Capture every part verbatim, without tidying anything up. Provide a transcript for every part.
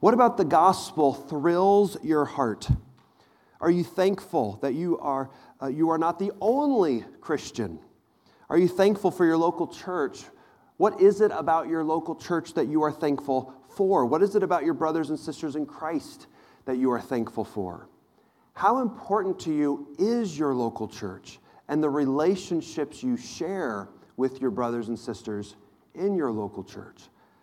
What about the gospel thrills your heart? Are you thankful that you are uh, you are not the only Christian? Are you thankful for your local church? What is it about your local church that you are thankful for? What is it about your brothers and sisters in Christ that you are thankful for? How important to you is your local church and the relationships you share with your brothers and sisters in your local church?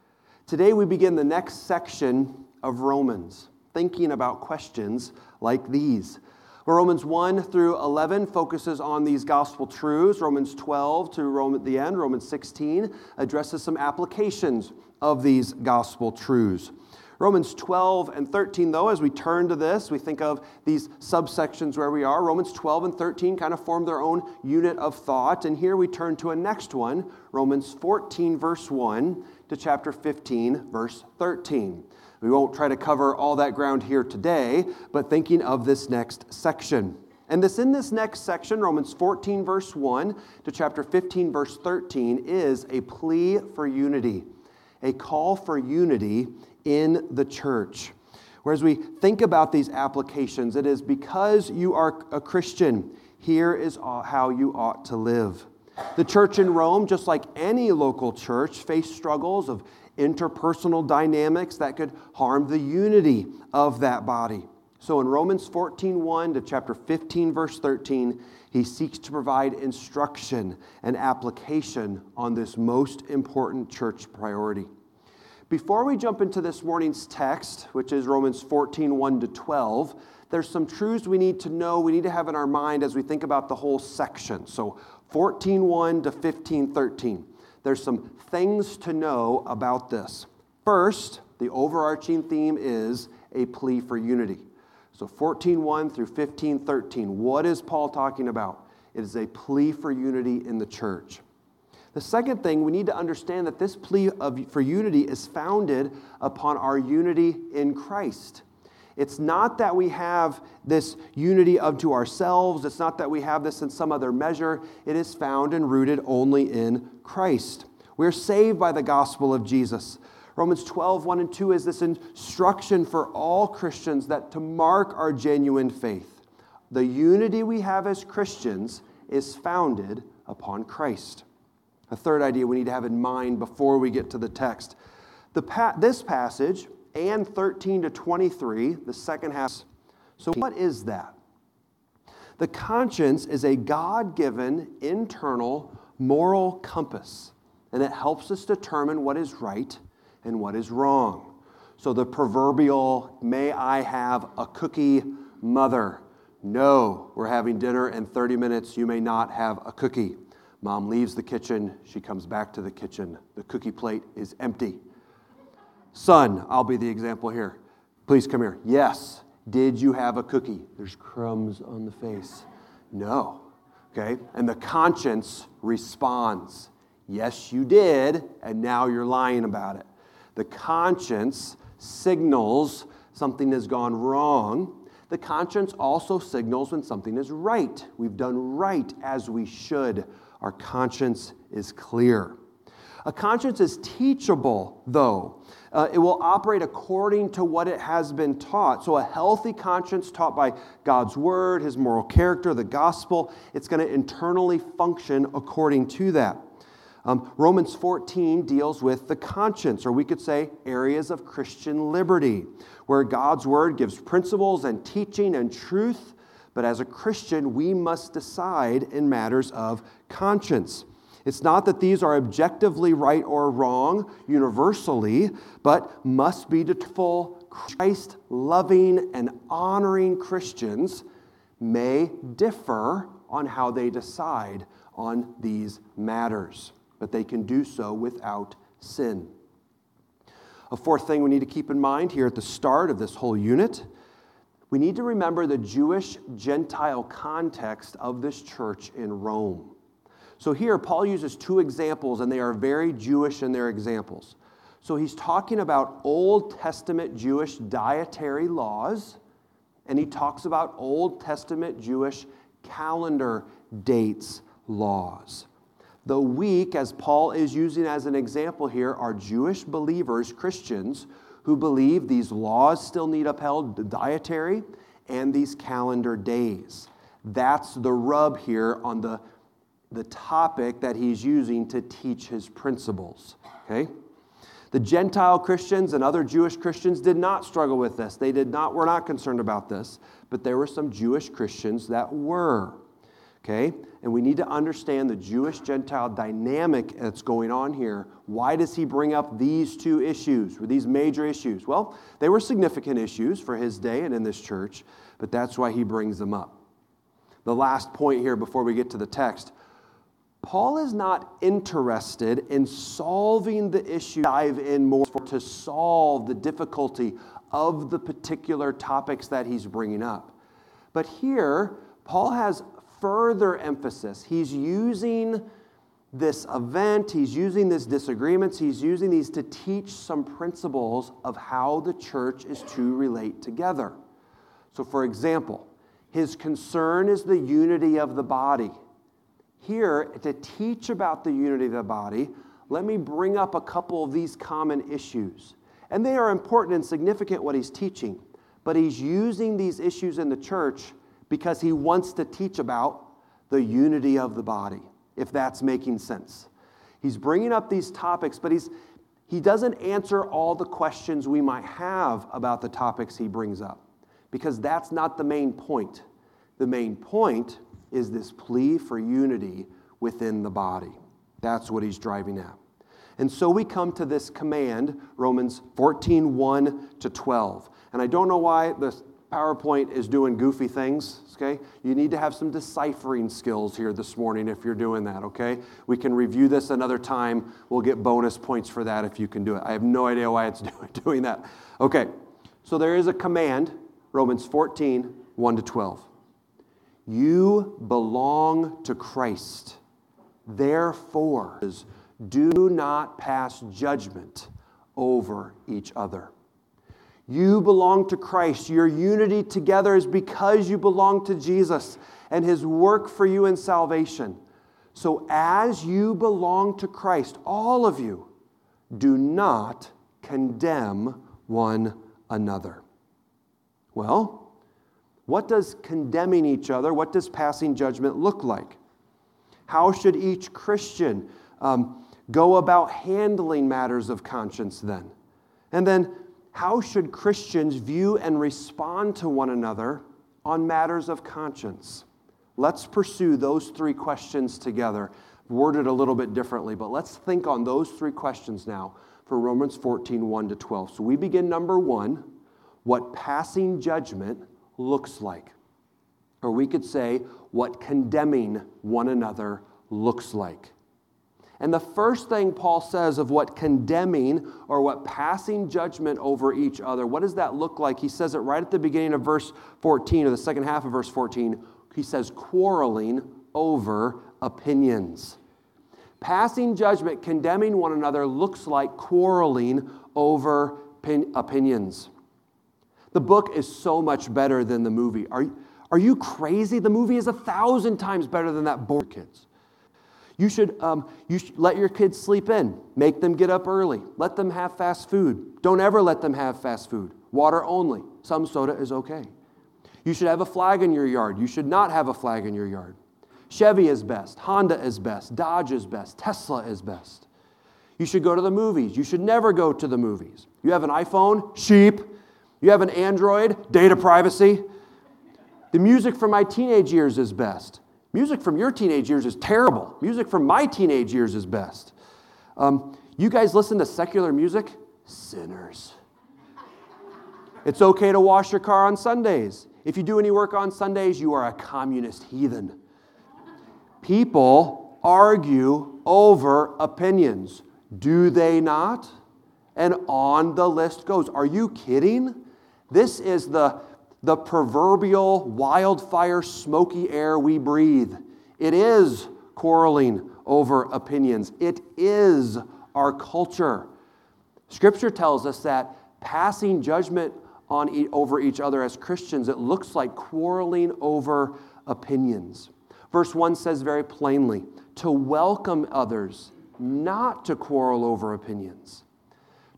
Today we begin the next section of Romans, thinking about questions like these. Romans one through eleven focuses on these gospel truths. Romans twelve to Rome at the end, Romans sixteen, addresses some applications of these gospel truths. Romans twelve and thirteen, though, as we turn to this, we think of these subsections where we are. Romans twelve and thirteen kind of form their own unit of thought. And here we turn to a next one, Romans fourteen, verse one, to chapter fifteen, verse thirteen. We won't try to cover all that ground here today, but thinking of this next section. And this in this next section, Romans fourteen, verse one, to chapter fifteen, verse thirteen, is a plea for unity, a call for unity in the church. Whereas we think about these applications, it is because you are a Christian, here is how you ought to live. The church in Rome, just like any local church, faced struggles of interpersonal dynamics that could harm the unity of that body. So in Romans fourteen, one to chapter fifteen, verse thirteen, he seeks to provide instruction and application on this most important church priority. Before we jump into this morning's text, which is Romans fourteen, one to twelve, there's some truths we need to know, we need to have in our mind as we think about the whole section. So fourteen, one to fifteen, thirteen. There's some things to know about this. First, the overarching theme is a plea for unity. So fourteen, one through fifteen, thirteen. What is Paul talking about? It is a plea for unity in the church. The second thing, we need to understand that this plea of, for unity is founded upon our unity in Christ. It's not that we have this unity unto ourselves. It's not that we have this in some other measure. It is found and rooted only in Christ. We're saved by the gospel of Jesus. Romans twelve, one and two is this instruction for all Christians that to mark our genuine faith. The unity we have as Christians is founded upon Christ. A third idea we need to have in mind before we get to the text. The pa- this passage and thirteen to twenty-three, the second half. So what is that? The conscience is a God-given internal moral compass, and it helps us determine what is right and what is wrong. So the proverbial, may I have a cookie, mother? No, we're having dinner in thirty minutes, you may not have a cookie. Mom leaves the kitchen, she comes back to the kitchen, the cookie plate is empty. Son, I'll be the example here. Please come here. Yes. Did you have a cookie? There's crumbs on the face. No. Okay? And the conscience responds. Yes, you did, and now you're lying about it. The conscience signals something has gone wrong. The conscience also signals when something is right. We've done right as we should. Our conscience is clear. A conscience is teachable, though. Uh, it will operate according to what it has been taught. So a healthy conscience taught by God's word, his moral character, the gospel, it's going to internally function according to that. Um, Romans fourteen deals with the conscience, or we could say areas of Christian liberty, where God's word gives principles and teaching and truth, but as a Christian, we must decide in matters of conscience. It's not that these are objectively right or wrong universally, but must be full Christ-loving and honoring Christians may differ on how they decide on these matters, but they can do so without sin. A fourth thing we need to keep in mind here at the start of this whole unit, we need to remember the Jewish-Gentile context of this church in Rome. So here, Paul uses two examples, and they are very Jewish in their examples. So he's talking about Old Testament Jewish dietary laws, and he talks about Old Testament Jewish calendar dates laws. The weak, as Paul is using as an example here, are Jewish believers, Christians, who believe these laws still need upheld, the dietary and these calendar days. That's the rub here on the, the topic that he's using to teach his principles. Okay? The Gentile Christians and other Jewish Christians did not struggle with this. They did not, were not concerned about this, but there were some Jewish Christians that were. Okay? And we need to understand the Jewish-Gentile dynamic that's going on here. Why does he bring up these two issues, or these major issues? Well, they were significant issues for his day and in this church, but that's why he brings them up. The last point here before we get to the text, Paul is not interested in solving the issue, dive in more to solve the difficulty of the particular topics that he's bringing up. But here, Paul has further emphasis. He's using this event, he's using these disagreements, he's using these to teach some principles of how the church is to relate together. So, for example, his concern is the unity of the body. Here, to teach about the unity of the body, let me bring up a couple of these common issues. And they are important and significant what he's teaching, but he's using these issues in the church because he wants to teach about the unity of the body, if that's making sense. He's bringing up these topics, but he's he doesn't answer all the questions we might have about the topics he brings up, because that's not the main point. The main point is this plea for unity within the body. That's what he's driving at. And so we come to this command, Romans fourteen, one to twelve. And I don't know why the PowerPoint is doing goofy things, okay? You need to have some deciphering skills here this morning if you're doing that, okay? We can review this another time. We'll get bonus points for that if you can do it. I have no idea why it's doing that. Okay, so there is a command, Romans fourteen, one to twelve. You belong to Christ. Therefore, do not pass judgment over each other. You belong to Christ. Your unity together is because you belong to Jesus and his work for you in salvation. So as you belong to Christ, all of you, do not condemn one another. Well, what does condemning each other, what does passing judgment look like? How should each Christian um, go about handling matters of conscience then? And then, how should Christians view and respond to one another on matters of conscience? Let's pursue those three questions together, worded a little bit differently, but let's think on those three questions now for Romans fourteen, one to twelve. So we begin number one, what passing judgment looks like. Or we could say, what condemning one another looks like. And the first thing Paul says of what condemning or what passing judgment over each other, what does that look like? He says it right at the beginning of verse fourteen, or the second half of verse fourteen. He says, quarreling over opinions. Passing judgment, condemning one another, looks like quarreling over pin- opinions. The book is so much better than the movie. Are, are you crazy? The movie is a thousand times better than that book, kids. You should, um, you should let your kids sleep in. Make them get up early. Let them have fast food. Don't ever let them have fast food. Water only. Some soda is okay. You should have a flag in your yard. You should not have a flag in your yard. Chevy is best. Honda is best. Dodge is best. Tesla is best. You should go to the movies. You should never go to the movies. You have an iPhone? Sheep. You have an Android? Data privacy. The music from my teenage years is best. Music from your teenage years is terrible. Music from my teenage years is best. Um, you guys listen to secular music? Sinners. It's okay to wash your car on Sundays. If you do any work on Sundays, you are a communist heathen. People argue over opinions. Do they not? And on the list goes. Are you kidding? This is the The proverbial wildfire, smoky air we breathe. It is quarreling over opinions. It is our culture. Scripture tells us that passing judgment on e- over each other as Christians, it looks like quarreling over opinions. Verse one says very plainly, to welcome others, not to quarrel over opinions.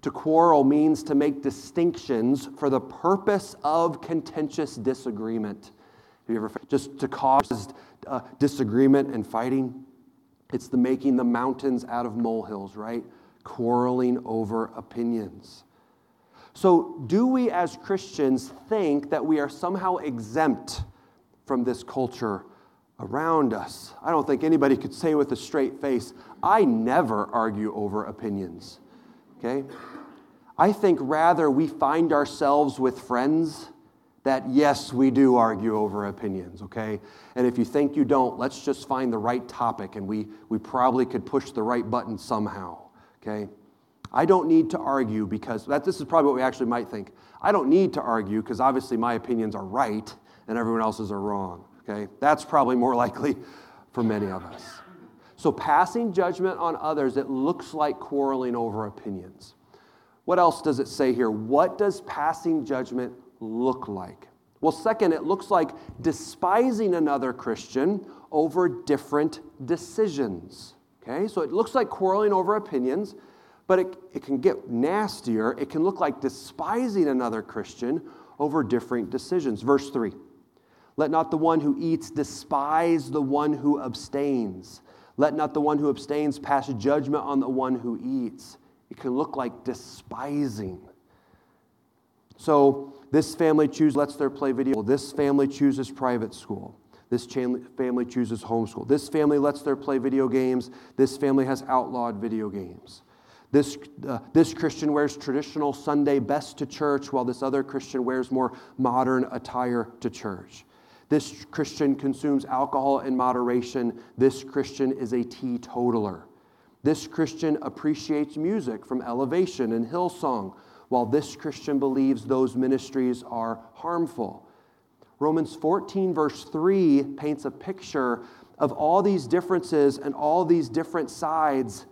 To quarrel means to make distinctions for the purpose of contentious disagreement. Have you ever just to cause uh, disagreement and fighting? It's the making the mountains out of molehills, right? Quarreling over opinions. So, do we as Christians think that we are somehow exempt from this culture around us? I don't think anybody could say with a straight face, I never argue over opinions. Okay? I think rather we find ourselves with friends that, yes, we do argue over opinions, okay? And if you think you don't, let's just find the right topic and we, we probably could push the right button somehow, okay? I don't need to argue because, that this is probably what we actually might think. I don't need to argue because obviously my opinions are right and everyone else's are wrong, okay? That's probably more likely for many of us. So passing judgment on others, it looks like quarreling over opinions. What else does it say here? What does passing judgment look like? Well, second, it looks like despising another Christian over different decisions. Okay, so it looks like quarreling over opinions, but it, it can get nastier. It can look like despising another Christian over different decisions. Verse three, let not the one who eats despise the one who abstains. Let not the one who abstains pass judgment on the one who eats. It can look like despising. So this family chooses, lets their play video. This family chooses private school. This family chooses homeschool. This family lets their play video games. This family has outlawed video games. This, uh, this Christian wears traditional Sunday best to church, while this other Christian wears more modern attire to church. This Christian consumes alcohol in moderation. This Christian is a teetotaler. This Christian appreciates music from Elevation and Hillsong, while this Christian believes those ministries are harmful. Romans fourteen, verse three, paints a picture of all these differences and all these different sides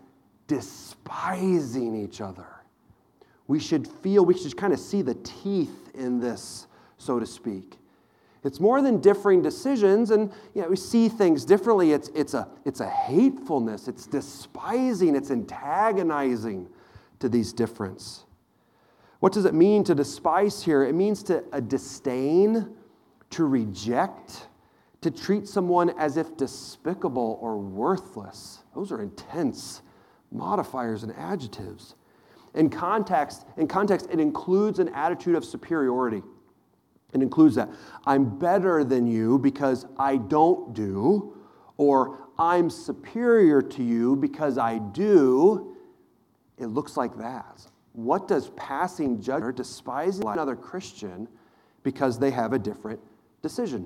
despising each other. We should feel, we should kind of see the teeth in this, so to speak. It's more than differing decisions, and you know, we see things differently. It's, it's, a, it's a hatefulness, it's despising, it's antagonizing to these differences. What does it mean to despise here? It means to a disdain, to reject, to treat someone as if despicable or worthless. Those are intense modifiers and adjectives. In context, in context, it includes an attitude of superiority. It includes that. I'm better than you because I don't do, or I'm superior to you because I do. It looks like that. What does passing judgment, despising another Christian because they have a different decision?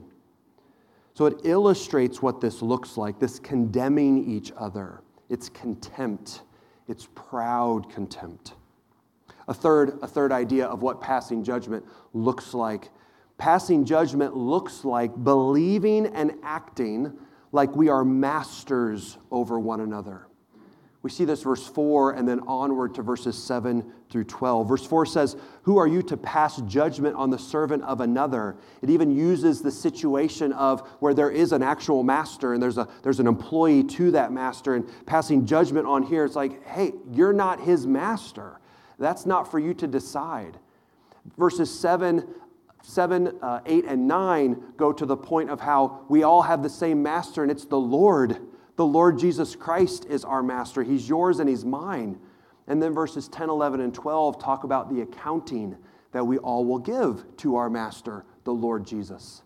So it illustrates what this looks like, this condemning each other. It's contempt. It's proud contempt. A third, a third idea of what passing judgment looks like. Passing judgment looks like believing and acting like we are masters over one another. We see this verse four and then onward to verses seven through twelve. Verse four says, who are you to pass judgment on the servant of another? It even uses the situation of where there is an actual master and there's a there's an employee to that master, and passing judgment on here, it's like, hey, you're not his master. That's not for you to decide. Verses seven, seven, uh, eight, and nine go to the point of how we all have the same master, and it's the Lord. The Lord Jesus Christ is our master. He's yours and he's mine. And then verses ten, eleven, and twelve talk about the accounting that we all will give to our master, the Lord Jesus.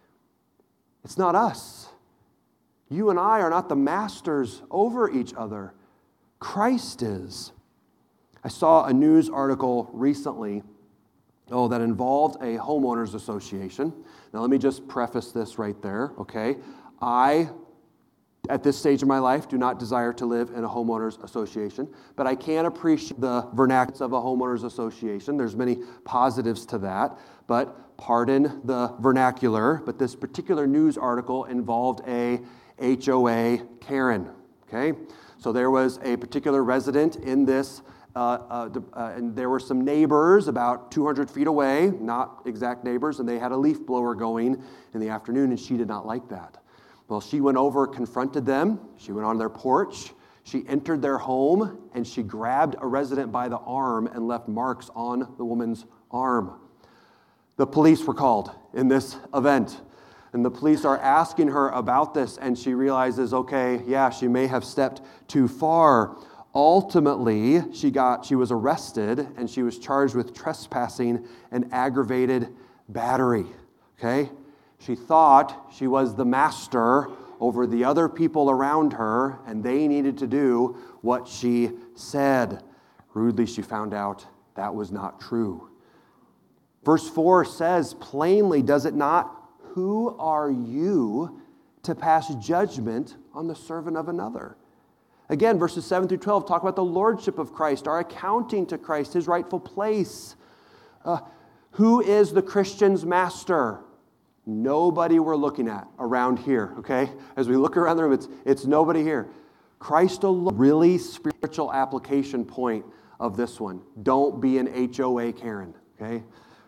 It's not us. You and I are not the masters over each other. Christ is. I saw a news article recently, oh, that involved a homeowners association. Now, let me just preface this right there, okay? I At this stage of my life, do not desire to live in a homeowners association, but I can appreciate the vernaculars of a homeowners association. There's many positives to that, but pardon the vernacular, but this particular news article involved a H O A Karen, okay? So there was a particular resident in this, uh, uh, uh, and there were some neighbors about two hundred feet away, not exact neighbors, and they had a leaf blower going in the afternoon, and she did not like that. Well, she went over, confronted them. She went on their porch. She entered their home and she grabbed a resident by the arm and left marks on the woman's arm. The police were called in this event, and the police are asking her about this, and she realizes, okay, yeah, she may have stepped too far. Ultimately, she got she was arrested and she was charged with trespassing and aggravated battery. Okay? She thought she was the master over the other people around her, and they needed to do what she said. Rudely, she found out that was not true. Verse four says plainly, does it not, who are you to pass judgment on the servant of another? Again, verses seven through twelve talk about the lordship of Christ, our accounting to Christ, his rightful place. Uh, who is the Christian's master? Nobody we're looking at around here, okay? As we look around the room, it's, it's nobody here. Christ alone, really spiritual application point of this one. Don't be an H O A Karen, okay?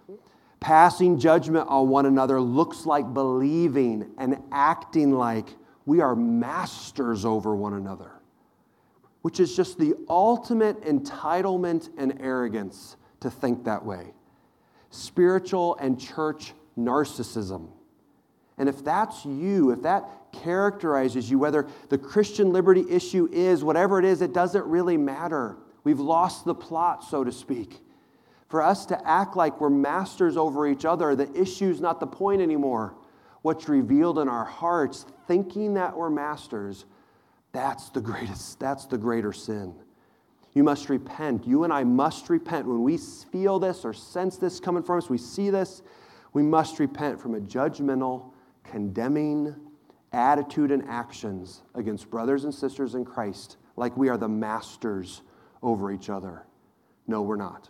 Passing judgment on one another looks like believing and acting like we are masters over one another, which is just the ultimate entitlement and arrogance to think that way. Spiritual and church narcissism. And if that's you, if that characterizes you, whether the Christian liberty issue is whatever it is, it doesn't really matter. We've lost the plot, so to speak. For us to act like we're masters over each other, the issue's not the point anymore. What's revealed in our hearts, thinking that we're masters, that's the greatest, that's the greater sin. You must repent. You and I must repent. When we feel this or sense this coming from us, we see this, we must repent from a judgmental, condemning attitude and actions against brothers and sisters in Christ, like we are the masters over each other. No, we're not.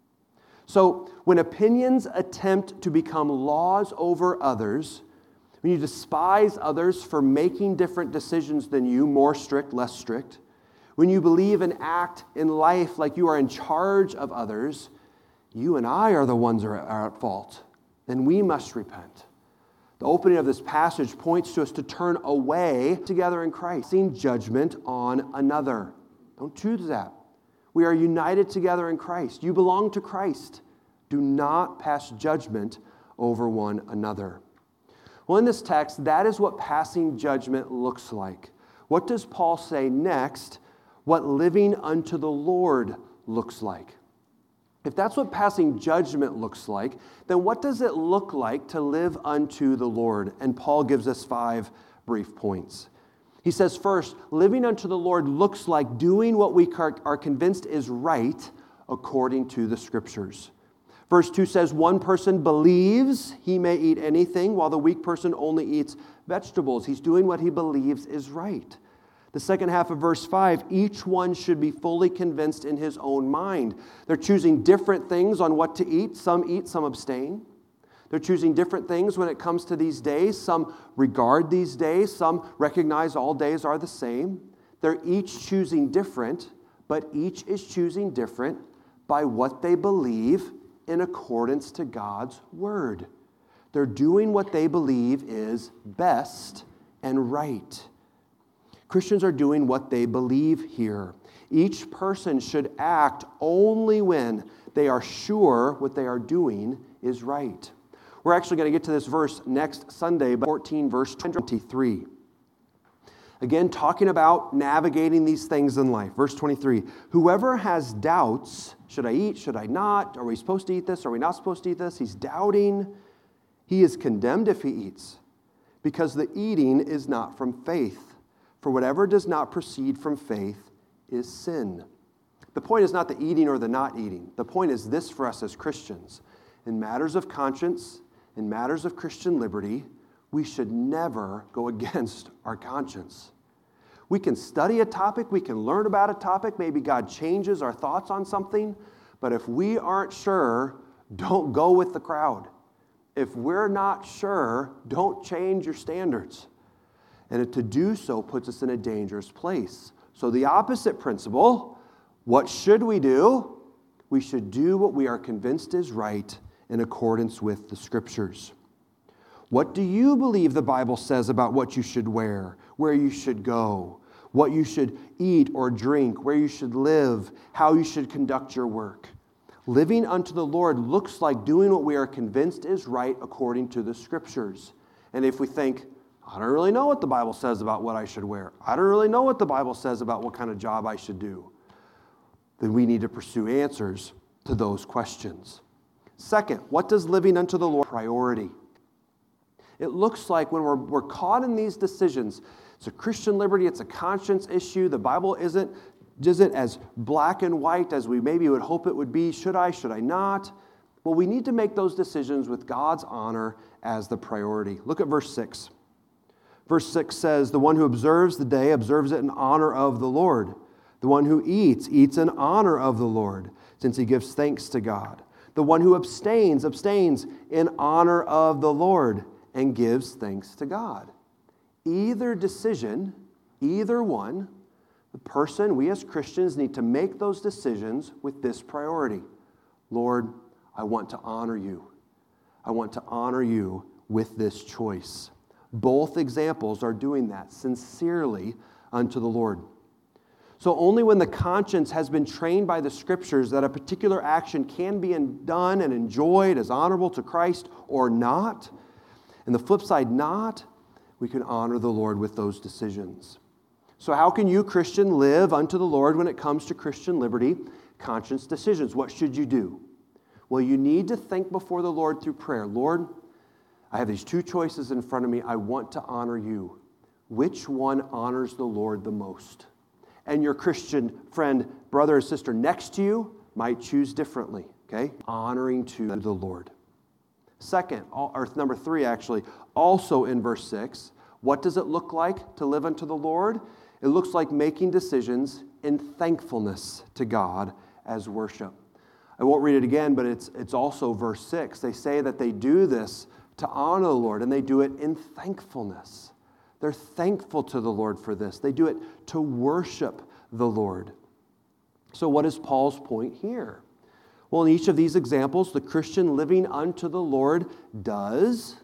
So when opinions attempt to become laws over others, when you despise others for making different decisions than you, more strict, less strict, when you believe and act in life like you are in charge of others, you and I are the ones that are at fault. Then we must repent. The opening of this passage points to us to turn away together in Christ, seeing judgment on another. Don't choose that. We are united together in Christ. You belong to Christ. Do not pass judgment over one another. Well, in this text, that is what passing judgment looks like. What does Paul say next? What living unto the Lord looks like. If that's what passing judgment looks like, then what does it look like to live unto the Lord? And Paul gives us five brief points. He says, first, living unto the Lord looks like doing what we are convinced is right according to the Scriptures. Verse two says, one person believes he may eat anything, while the weak person only eats vegetables. He's doing what he believes is right. The second half of verse five, each one should be fully convinced in his own mind. They're choosing different things on what to eat. Some eat, some abstain. They're choosing different things when it comes to these days. Some regard these days. Some recognize all days are the same. They're each choosing different, but each is choosing different by what they believe in accordance to God's word. They're doing what they believe is best and right. Christians are doing what they believe here. Each person should act only when they are sure what they are doing is right. We're actually going to get to this verse next Sunday, fourteen, verse twenty-three. Again, talking about navigating these things in life. Verse twenty-three, whoever has doubts, should I eat, should I not? Are we supposed to eat this? Are we not supposed to eat this? He's doubting. He is condemned if he eats, because the eating is not from faith. For whatever does not proceed from faith is sin. The point is not the eating or the not eating. The point is this for us as Christians. In matters of conscience, in matters of Christian liberty, we should never go against our conscience. We can study a topic, we can learn about a topic, maybe God changes our thoughts on something, but if we aren't sure, don't go with the crowd. If we're not sure, don't change your standards. And to do so puts us in a dangerous place. So the opposite principle, what should we do? We should do what we are convinced is right in accordance with the Scriptures. What do you believe the Bible says about what you should wear, where you should go, what you should eat or drink, where you should live, how you should conduct your work. Living unto the Lord looks like doing what we are convinced is right according to the Scriptures. And if we think, I don't really know what the Bible says about what I should wear, I don't really know what the Bible says about what kind of job I should do, then we need to pursue answers to those questions. Second, what does living unto the Lord priority? It looks like when we're, we're caught in these decisions, it's a Christian liberty, it's a conscience issue, the Bible isn't, isn't as black and white as we maybe would hope it would be. Should I, should I not? Well, we need to make those decisions with God's honor as the priority. Look at verse six. Verse six says, the one who observes the day observes it in honor of the Lord. The one who eats, eats in honor of the Lord, since he gives thanks to God. The one who abstains, abstains in honor of the Lord and gives thanks to God. Either decision, either one, the person, we as Christians need to make those decisions with this priority. Lord, I want to honor you. I want to honor you with this choice. Both examples are doing that sincerely unto the Lord. So only when the conscience has been trained by the Scriptures that a particular action can be done and enjoyed as honorable to Christ or not, and the flip side not, we can honor the Lord with those decisions. So how can you, Christian, live unto the Lord when it comes to Christian liberty? Conscience decisions. What should you do? Well, you need to think before the Lord through prayer. Lord, I have these two choices in front of me. I want to honor you. Which one honors the Lord the most? And your Christian friend, brother or sister next to you might choose differently, okay? Honoring to the Lord. Second, or number three actually, also in verse six, what does it look like to live unto the Lord? It looks like making decisions in thankfulness to God as worship. I won't read it again, but it's, it's also verse six. They say that they do this to honor the Lord, and they do it in thankfulness. They're thankful to the Lord for this. They do it to worship the Lord. So what is Paul's point here? Well, in each of these examples, the Christian living unto the Lord does,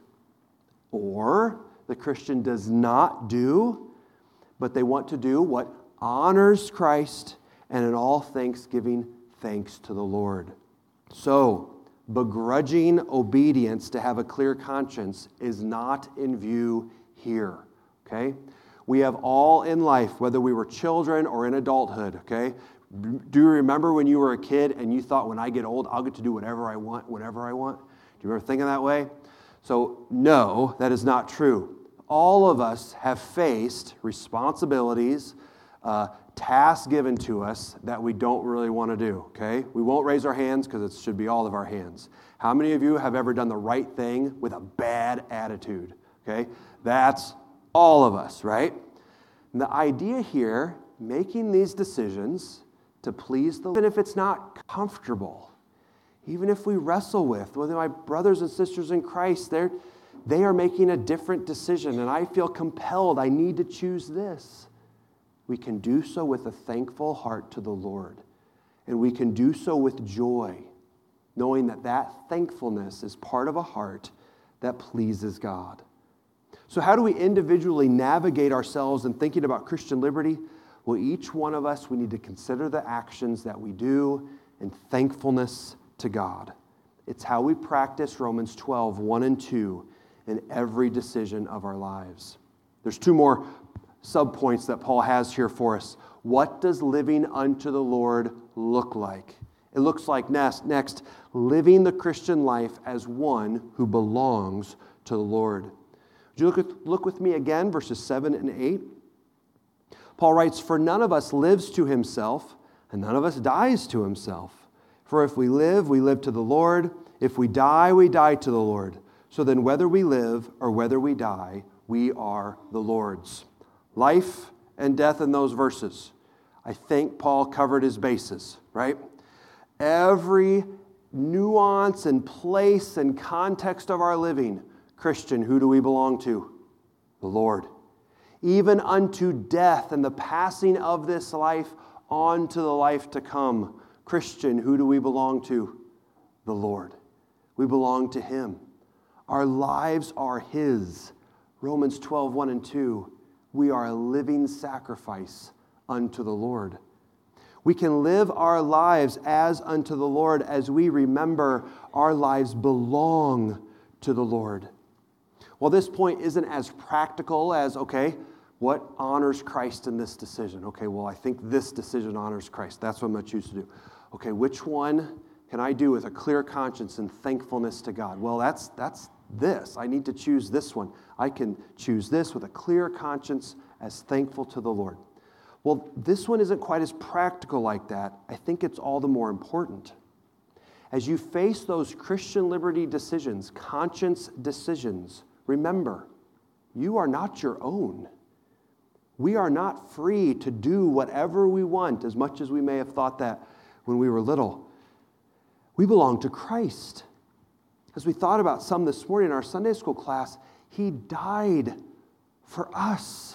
or the Christian does not do, but they want to do what honors Christ and in all things giving thanks to the Lord. So, begrudging obedience to have a clear conscience is not in view here, okay? We have all in life, whether we were children or in adulthood, okay? Do you remember when you were a kid and you thought, when I get old, I'll get to do whatever I want, whenever I want? Do you remember thinking that way? So, no, that is not true. All of us have faced responsibilities, uh, tasks given to us that we don't really want to do, okay? We won't raise our hands because it should be all of our hands. How many of you have ever done the right thing with a bad attitude, okay? That's all of us, right? And the idea here, making these decisions to please the Lord, even if it's not comfortable, even if we wrestle with, whether my brothers and sisters in Christ, they're They are making a different decision, and I feel compelled. I need to choose this. We can do so with a thankful heart to the Lord, and we can do so with joy, knowing that that thankfulness is part of a heart that pleases God. So how do we individually navigate ourselves in thinking about Christian liberty? Well, each one of us, we need to consider the actions that we do in thankfulness to God. It's how we practice Romans twelve, one and two, in every decision of our lives. There's two more subpoints that Paul has here for us. What does living unto the Lord look like? It looks like next, next, living the Christian life as one who belongs to the Lord. Would you look, at, look with me again, verses seven and eight? Paul writes, "For none of us lives to himself, and none of us dies to himself. For if we live, we live to the Lord. If we die, we die to the Lord. So then whether we live or whether we die, we are the Lord's." Life and death in those verses. I think Paul covered his bases, right? Every nuance and place and context of our living, Christian, who do we belong to? The Lord. Even unto death and the passing of this life on to the life to come, Christian, who do we belong to? The Lord. We belong to Him. Our lives are His. Romans twelve, one and two. we are a living sacrifice unto the Lord. We can live our lives as unto the Lord as we remember our lives belong to the Lord. Well, this point isn't as practical as, okay, what honors Christ in this decision? Okay, well, I think this decision honors Christ. That's what I'm going to choose to do. Okay, which one can I do with a clear conscience and thankfulness to God? Well, that's that's this. I need to choose this one. I can choose this with a clear conscience as thankful to the Lord. Well, this one isn't quite as practical like that. I think it's all the more important. As you face those Christian liberty decisions, conscience decisions, remember, you are not your own. We are not free to do whatever we want, as much as we may have thought that when we were little. We belong to Christ. As we thought about some this morning in our Sunday school class, He died for us.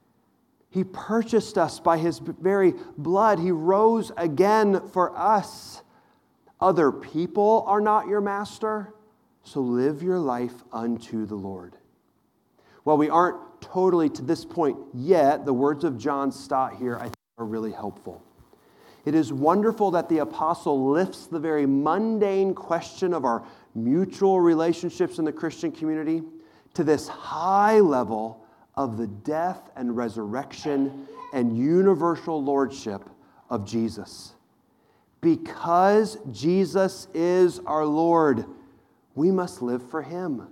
He purchased us by His very blood. He rose again for us. Other people are not your master, so live your life unto the Lord. Well, we aren't totally to this point yet. The words of John Stott here, I think, are really helpful. It is wonderful that the apostle lifts the very mundane question of our mutual relationships in the Christian community to this high level of the death and resurrection and universal lordship of Jesus. Because Jesus is our Lord, we must live for Him.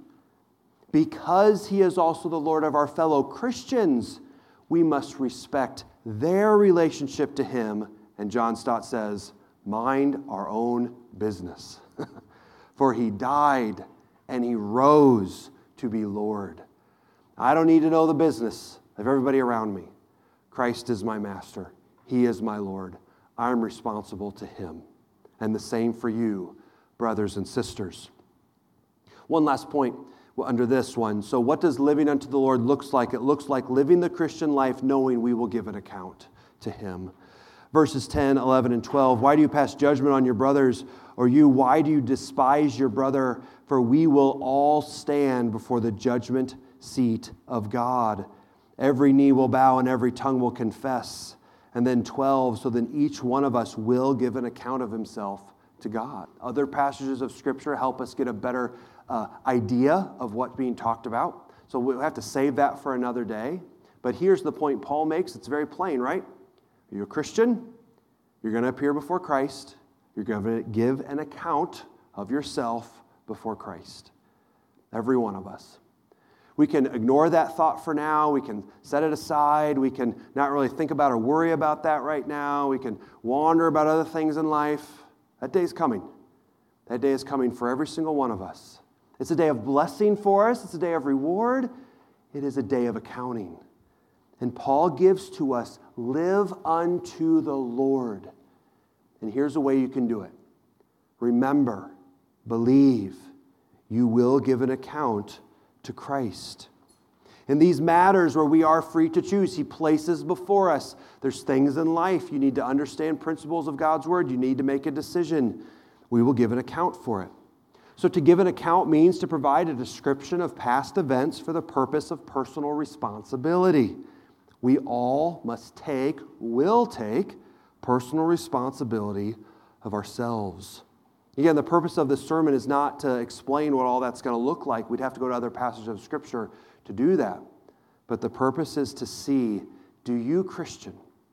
Because He is also the Lord of our fellow Christians, we must respect their relationship to Him. And John Stott says, mind our own business. For He died and He rose to be Lord. I don't need to know the business of everybody around me. Christ is my master. He is my Lord. I'm responsible to Him. And the same for you, brothers and sisters. One last point under this one. So what does living unto the Lord looks like? It looks like living the Christian life knowing we will give an account to Him. Verses ten, eleven, and twelve. Why do you pass judgment on your brothers? Or you, why do you despise your brother? For we will all stand before the judgment seat of God. Every knee will bow and every tongue will confess. And then twelve, so then each one of us will give an account of himself to God. Other passages of Scripture help us get a better uh, idea of what's being talked about. So we'll have to save that for another day. But here's the point Paul makes. It's very plain, right? You're a Christian. You're going to appear before Christ. You're going to give an account of yourself before Christ. Every one of us. We can ignore that thought for now. We can set it aside. We can not really think about or worry about that right now. We can wander about other things in life. That day is coming. That day is coming for every single one of us. It's a day of blessing for us. It's a day of reward. It is a day of accounting. And Paul gives to us, live unto the Lord. And here's a way you can do it. Remember, believe, you will give an account to Christ. In these matters where we are free to choose, He places before us. There's things in life you need to understand principles of God's Word. You need to make a decision. We will give an account for it. So to give an account means to provide a description of past events for the purpose of personal responsibility. We all must take, will take, personal responsibility of ourselves. Again, the purpose of this sermon is not to explain what all that's going to look like. We'd have to go to other passages of Scripture to do that. But the purpose is to see, do you, Christian,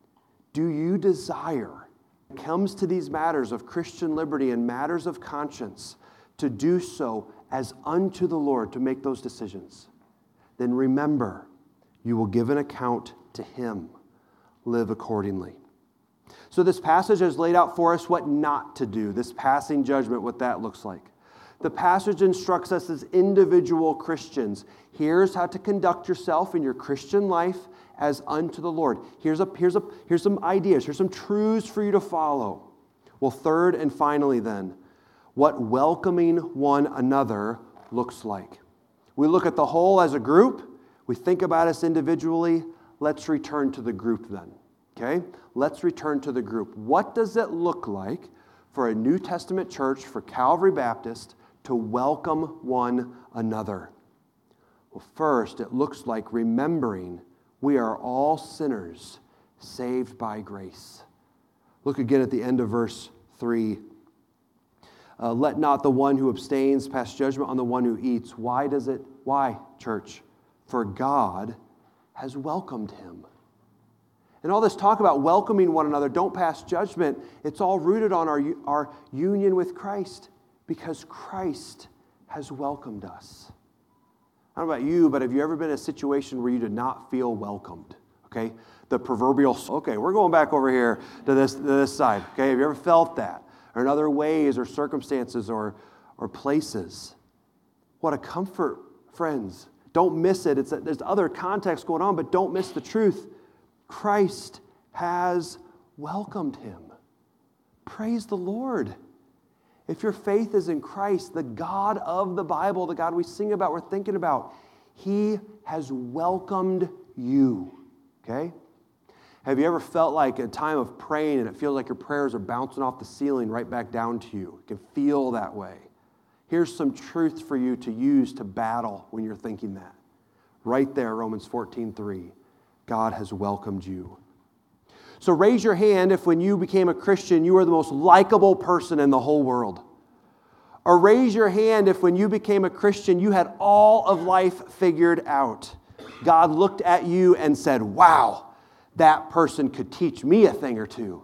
do you desire, when it comes to these matters of Christian liberty and matters of conscience, to do so as unto the Lord, to make those decisions? Then remember, you will give an account to Him. Live accordingly. So this passage has laid out for us what not to do, this passing judgment, what that looks like. The passage instructs us as individual Christians. Here's how to conduct yourself in your Christian life as unto the Lord. Here's, a, here's, a, here's some ideas. Here's some truths for you to follow. Well, third and finally then, what welcoming one another looks like. We look at the whole as a group. We think about us individually. Let's return to the group then. Okay? Let's return to the group. What does it look like for a New Testament church, for Calvary Baptist, to welcome one another? Well, first, it looks like remembering We are all sinners saved by grace. Look again at the end of verse three. Uh, Let not the one who abstains pass judgment on the one who eats. Why does it? Why, church? For God has welcomed him. And all this talk about welcoming one another, don't pass judgment, it's all rooted on our, our union with Christ, because Christ has welcomed us. I don't know about you, but have you ever been in a situation where you did not feel welcomed? Okay? The proverbial, okay, we're going back over here to this, to this side. Okay, have you ever felt that? Or in other ways or circumstances or, or places? What a comfort, friends. Don't miss it. It's a, there's other context going on, but don't miss the truth. Christ has welcomed him. Praise the Lord. If your faith is in Christ, the God of the Bible, the God we sing about, we're thinking about, he has welcomed you. Okay? Have you ever felt like a time of praying and it feels like your prayers are bouncing off the ceiling right back down to you? It can feel that way. Here's some truth for you to use to battle when you're thinking that. Right there, Romans fourteen three. God has welcomed you. So raise your hand if when you became a Christian, you were the most likable person in the whole world. Or raise your hand if when you became a Christian, you had all of life figured out. God looked at you and said, wow, that person could teach me a thing or two.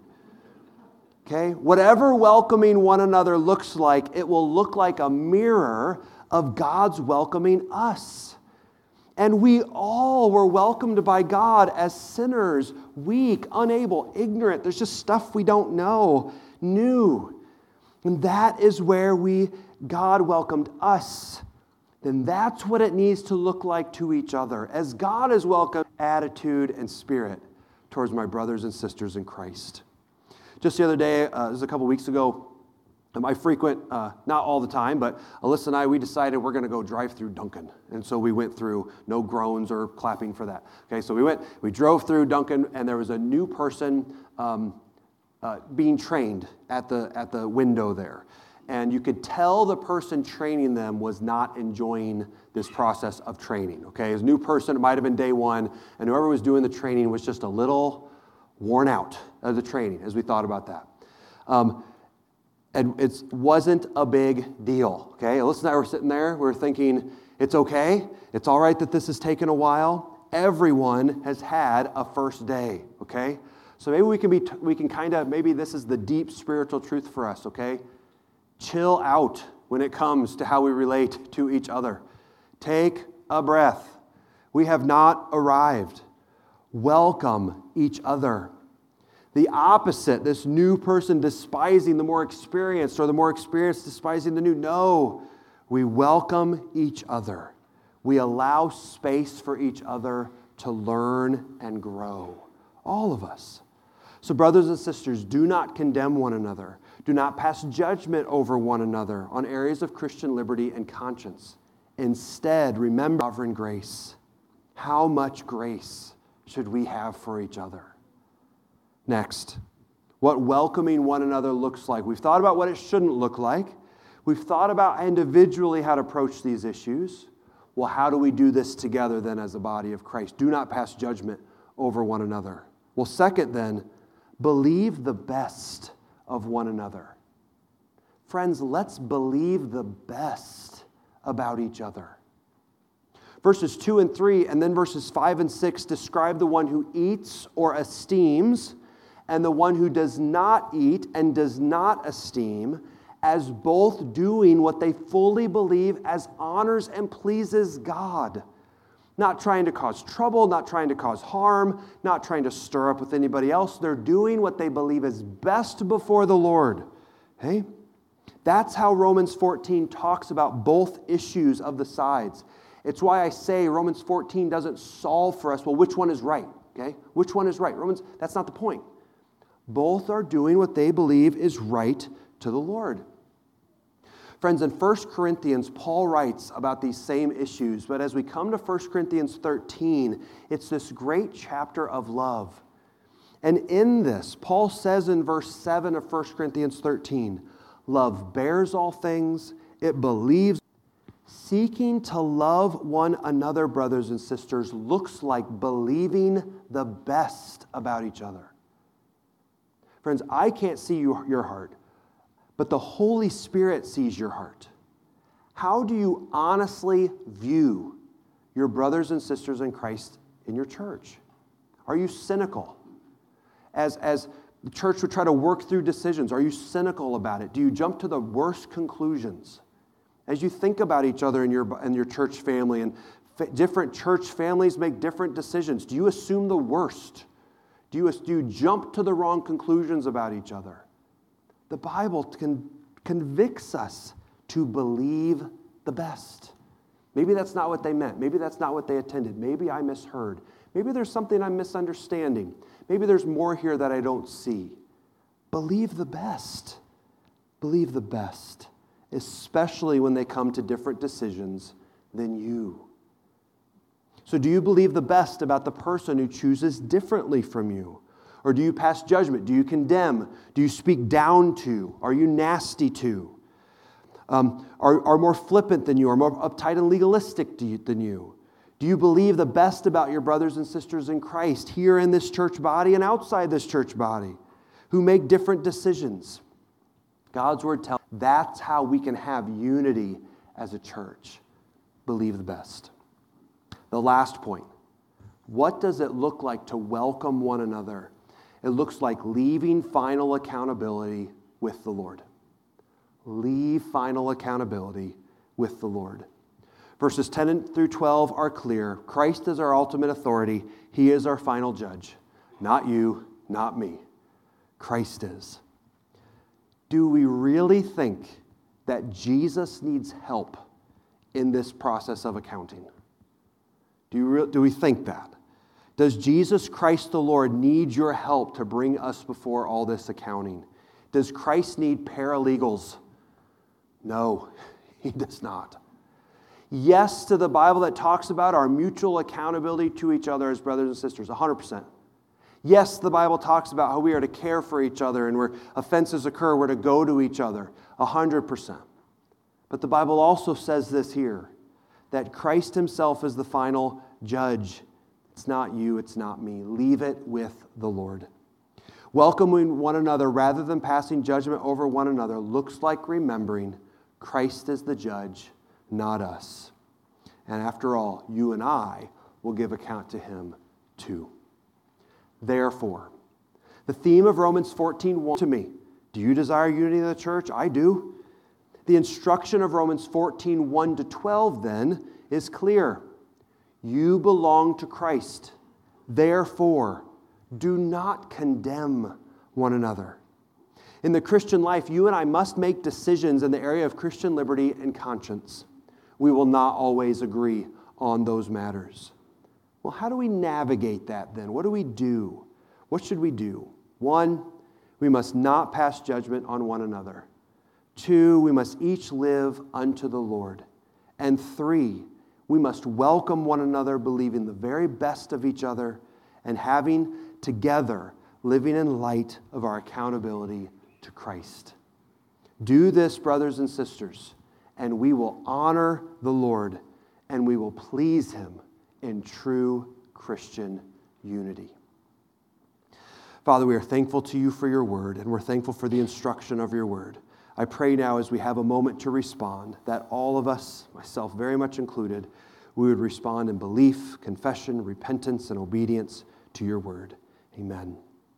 Okay? Whatever welcoming one another looks like, it will look like a mirror of God's welcoming us. And we all were welcomed by God as sinners, weak, unable, ignorant. There's just stuff we don't know, new. And that is where we, God welcomed us. Then that's what it needs to look like to each other. As God has welcomed attitude and spirit towards my brothers and sisters in Christ. Just the other day, uh, this was a couple weeks ago, I frequent, uh, not all the time, but Alyssa and I, we decided we're going to go drive through Duncan. And so we went through, no groans or clapping for that. Okay, so we went, we drove through Duncan, and there was a new person um, uh, being trained at the at the window there. And you could tell the person training them was not enjoying this process of training. Okay, as a new person, it might have been day one, and whoever was doing the training was just a little worn out of the training as we thought about that. Um, And it wasn't a big deal, okay? Alyssa and I were sitting there. We were thinking, it's okay. It's all right that this has taken a while. Everyone has had a first day, okay? So maybe we can be, we can kind of, maybe this is the deep spiritual truth for us, okay? Chill out when it comes to how we relate to each other. Take a breath. We have not arrived. Welcome each other. The opposite, this new person despising the more experienced, or the more experienced despising the new. No, we welcome each other. We allow space for each other to learn and grow. All of us. So brothers and sisters, do not condemn one another. Do not pass judgment over one another on areas of Christian liberty and conscience. Instead, remember sovereign grace. How much grace should we have for each other? Next, what welcoming one another looks like. We've thought about what it shouldn't look like. We've thought about individually how to approach these issues. Well, how do we do this together then as a body of Christ? Do not pass judgment over one another. Well, second then, believe the best of one another. Friends, let's believe the best about each other. Verses two and three, and then verses five and six describe the one who eats or esteems, and the one who does not eat and does not esteem, as both doing what they fully believe as honors and pleases God. Not trying to cause trouble, not trying to cause harm, not trying to stir up with anybody else. They're doing what they believe is best before the Lord. Okay? That's how Romans fourteen talks about both issues of the sides. It's why I say Romans fourteen doesn't solve for us, well, which one is right? Okay? Which one is right? Romans, that's not the point. Both are doing what they believe is right to the Lord. Friends, in First Corinthians, Paul writes about these same issues, but as we come to First Corinthians thirteen, it's this great chapter of love. And in this, Paul says in verse seven of First Corinthians thirteen, love bears all things, it believes, Seeking to love one another, brothers and sisters, looks like believing the best about each other. Friends, I can't see your, your heart, but the Holy Spirit sees your heart. How do you honestly view your brothers and sisters in Christ in your church? Are you cynical? As, as the church would try to work through decisions, are you cynical about it? Do you jump to the worst conclusions? As you think about each other in your, in your church family, and f- different church families make different decisions, do you assume the worst? Do you, do you jump to the wrong conclusions about each other? The Bible con- convicts us to believe the best. Maybe that's not what they meant. Maybe that's not what they intended. Maybe I misheard. Maybe there's something I'm misunderstanding. Maybe there's more here that I don't see. Believe the best. Believe the best, especially when they come to different decisions than you. So do you believe the best about the person who chooses differently from you? Or do you pass judgment? Do you condemn? Do you speak down to? Are you nasty to? Um, are, are more flippant than you? Are more uptight and legalistic to you, than you? Do you believe the best about your brothers and sisters in Christ here in this church body and outside this church body who make different decisions? God's word tells us that's how we can have unity as a church. Believe the best. The last point. What does it look like to welcome one another? It looks like leaving final accountability with the Lord. Leave final accountability with the Lord. Verses ten through twelve are clear. Christ is our ultimate authority. He is our final judge. Not you, not me. Christ is. Do we really think that Jesus needs help in this process of accounting? Do, you re- do we think that? Does Jesus Christ the Lord need your help to bring us before all this accounting? Does Christ need paralegals? No, he does not. Yes to the Bible that talks about our mutual accountability to each other as brothers and sisters, one hundred percent. Yes, the Bible talks about how we are to care for each other, and where offenses occur, we're to go to each other, one hundred percent. But the Bible also says this here, that Christ himself is the final judge. It's not you, it's not me. Leave it with the Lord. Welcoming one another rather than passing judgment over one another looks like remembering Christ is the judge, not us. And after all, you and I will give account to him too. Therefore, the theme of Romans fourteen one to me. Do you desire unity in the church? I do. The instruction of Romans fourteen one to twelve then is clear. You belong to Christ. Therefore, do not condemn one another. In the Christian life, you and I must make decisions in the area of Christian liberty and conscience. We will not always agree on those matters. Well, how do we navigate that then? What do we do? What should we do? One, we must not pass judgment on one another. Two, we must each live unto the Lord. And three, we must welcome one another, believing the very best of each other, and having together, living in light of our accountability to Christ. Do this, brothers and sisters, and we will honor the Lord, and we will please him in true Christian unity. Father, we are thankful to you for your word, and we're thankful for the instruction of your word. I pray now as we have a moment to respond that all of us, myself very much included, we would respond in belief, confession, repentance, and obedience to your word. Amen.